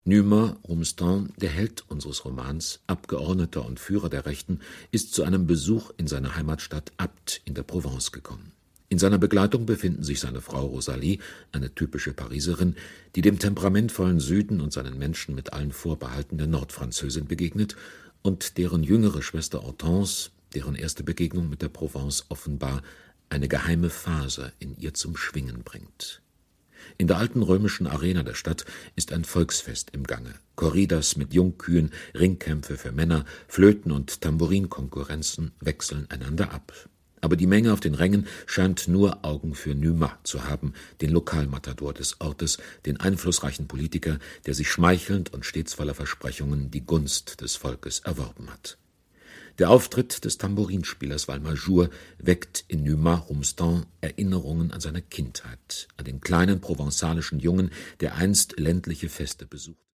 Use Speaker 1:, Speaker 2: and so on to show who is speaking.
Speaker 1: Numa-Rumstan, der Held unseres Romans, Abgeordneter und Führer der Rechten, ist zu einem Besuch in seiner Heimatstadt Apt in der Provence gekommen. In seiner Begleitung befinden sich seine Frau Rosalie, eine typische Pariserin, die dem temperamentvollen Süden und seinen Menschen mit allen Vorbehalten der Nordfranzösin begegnet, und deren jüngere Schwester Hortense, deren erste Begegnung mit der Provence offenbar eine geheime Phase in ihr zum Schwingen bringt. In der alten römischen Arena der Stadt ist ein Volksfest im Gange. Korridas mit Jungkühen, Ringkämpfe für Männer, Flöten- und Tambourinkonkurrenzen wechseln einander ab. Aber die Menge auf den Rängen scheint nur Augen für Numa zu haben, den Lokalmatador des Ortes, den einflussreichen Politiker, der sich schmeichelnd und stets voller Versprechungen die Gunst des Volkes erworben hat. Der Auftritt des Tambourinspielers Valmajour weckt in Numa-Rumstan Erinnerungen an seine Kindheit, an den kleinen provenzalischen Jungen, der einst ländliche Feste besuchte.